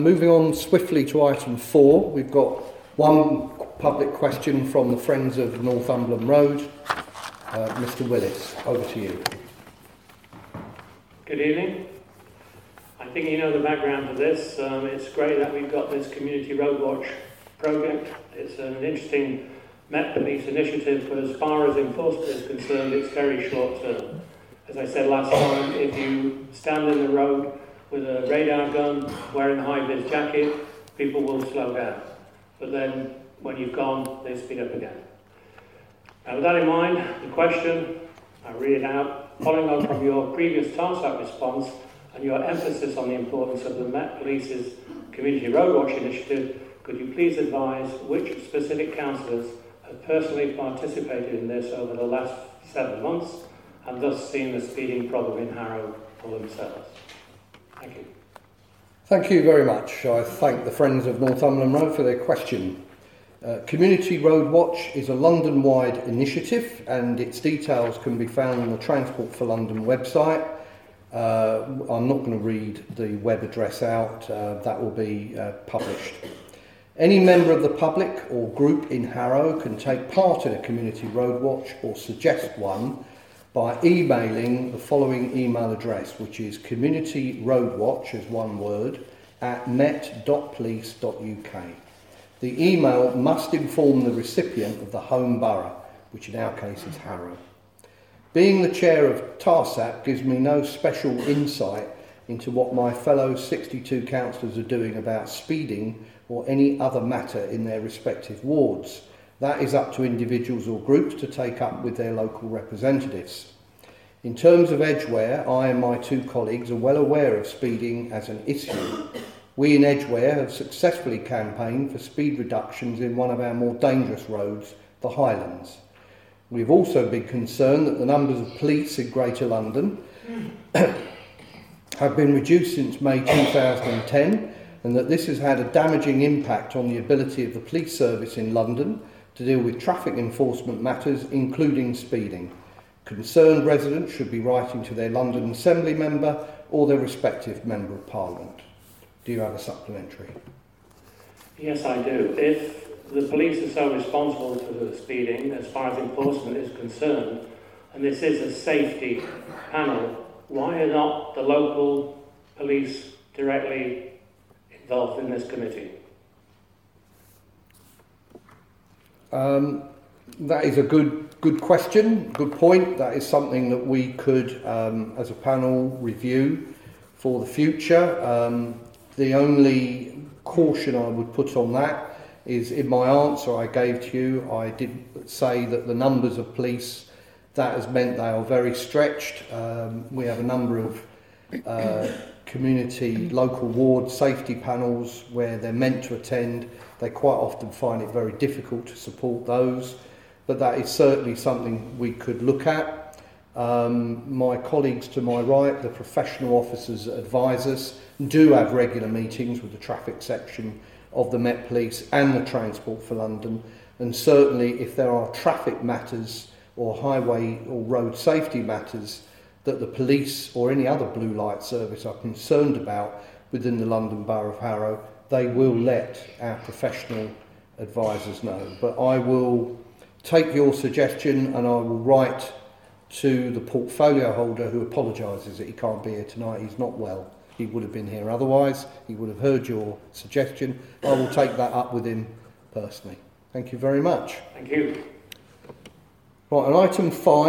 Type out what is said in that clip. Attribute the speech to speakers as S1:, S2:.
S1: Moving on swiftly to item 4, we've got one public question from the Friends of Northumberland Road. Mr Willis, over to you.
S2: Good evening. I think you know the background to this. It's great that we've got this Community Road Watch project. It's an interesting Met Police initiative, but as far as enforcement is concerned, it's very short term. As I said last time, if you stand in the road with a radar gun, wearing a high-vis jacket, people will slow down. But then, when you've gone, they speed up again. Now, with that in mind, the question, I read it out, following on from your previous TARSAP response and your emphasis on the importance of the Met Police's Community Road Watch initiative, could you please advise which specific councillors have personally participated in this over the last 7 months and thus seen the speeding problem in Harrow for themselves? Thank you.
S1: Thank you very much. I thank the Friends of Northumberland Road for their question. Community Road Watch is a London-wide initiative and its details can be found on the Transport for London website. I'm not going to read the web address out, that will be published. Any member of the public or group in Harrow can take part in a Community Road Watch or suggest one by emailing the following email address, which is communityroadwatch, as one word, @met.police.uk. The email must inform the recipient of the home borough, which in our case is Harrow. Being the chair of TARSAP gives me no special insight into what my fellow 62 councillors are doing about speeding or any other matter in their respective wards. That is up to individuals or groups to take up with their local representatives. In terms of Edgware, I and my 2 colleagues are well aware of speeding as an issue. We in Edgware have successfully campaigned for speed reductions in one of our more dangerous roads, the Highlands. We've also been concerned that the numbers of police in Greater London have been reduced since May 2010 and that this has had a damaging impact on the ability of the police service in London to deal with traffic enforcement matters, including speeding. Concerned residents should be writing to their London Assembly member or their respective Member of Parliament. Do you have a supplementary?
S2: Yes, I do. If the police are so responsible for the speeding, as far as enforcement is concerned, and this is a safety panel, why are not the local police directly involved in this committee?
S1: That is a good question, good point. That is something that we could, as a panel, review for the future. The only caution I would put on that is in my answer I gave to you, I did say that the numbers of police, that has meant they are very stretched. We have a number of community local ward safety panels where they're meant to attend. They quite often find it very difficult to support those, but that is certainly something we could look at. My colleagues to my right, the professional officers advisors, do have regular meetings with the traffic section of the Met Police and the Transport for London, and certainly if there are traffic matters or highway or road safety matters that the police or any other blue light service are concerned about within the London Borough of Harrow, they will let our professional advisors know. But I will take your suggestion and I will write to the portfolio holder, who apologises that he can't be here tonight. He's not well. He would have been here otherwise. He would have heard your suggestion. I will take that up with him personally. Thank you very much.
S2: Thank you.
S1: Right, on item 5.